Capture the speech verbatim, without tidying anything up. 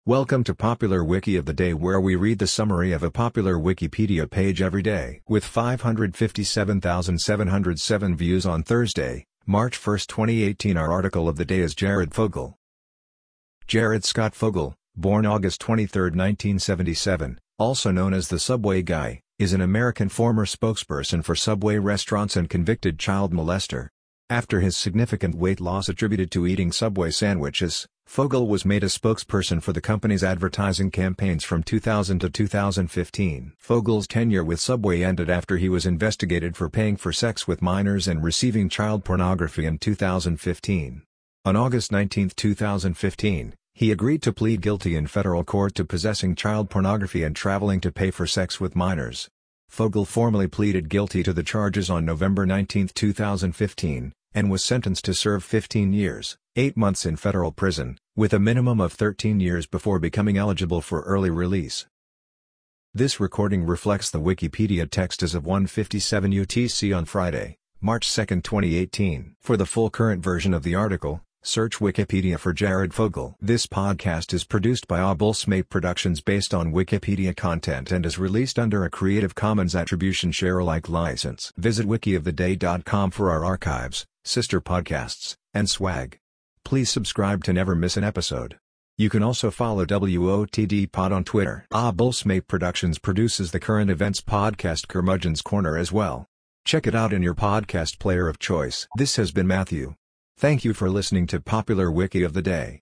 Welcome to Popular Wiki of the Day, where we read the summary of a popular Wikipedia page every day. With five hundred fifty-seven thousand seven hundred seven views on Thursday, March first twenty eighteen, our article of the day is Jared Fogle. Jared Scott Fogle, born August twenty-third nineteen seventy-seven, also known as the Subway Guy, is an American former spokesperson for Subway restaurants and convicted child molester. After his significant weight loss attributed to eating Subway sandwiches, Fogle was made a spokesperson for the company's advertising campaigns from two thousand to two thousand fifteen. Fogle's tenure with Subway ended after he was investigated for paying for sex with minors and receiving child pornography in two thousand fifteen. On August nineteenth two thousand fifteen, he agreed to plead guilty in federal court to possessing child pornography and traveling to pay for sex with minors. Fogle formally pleaded guilty to the charges on November nineteenth two thousand fifteen, and was sentenced to serve fifteen years, eight months in federal prison, with a minimum of thirteen years before becoming eligible for early release. This recording reflects the Wikipedia text as of one fifty-seven U T C on Friday, March second twenty eighteen. For the full current version of the article, search Wikipedia for Jared Fogle. This podcast is produced by Obulsmate Productions based on Wikipedia content and is released under a Creative Commons Attribution Share-alike license. Visit wiki of the day dot com for our archives, sister podcasts, and swag. Please subscribe to never miss an episode. You can also follow W O T D Pod on Twitter. Obulsmate Productions produces the current events podcast Curmudgeon's Corner as well. Check it out in your podcast player of choice. This has been Matthew. Thank you for listening to Popular Wiki of the Day.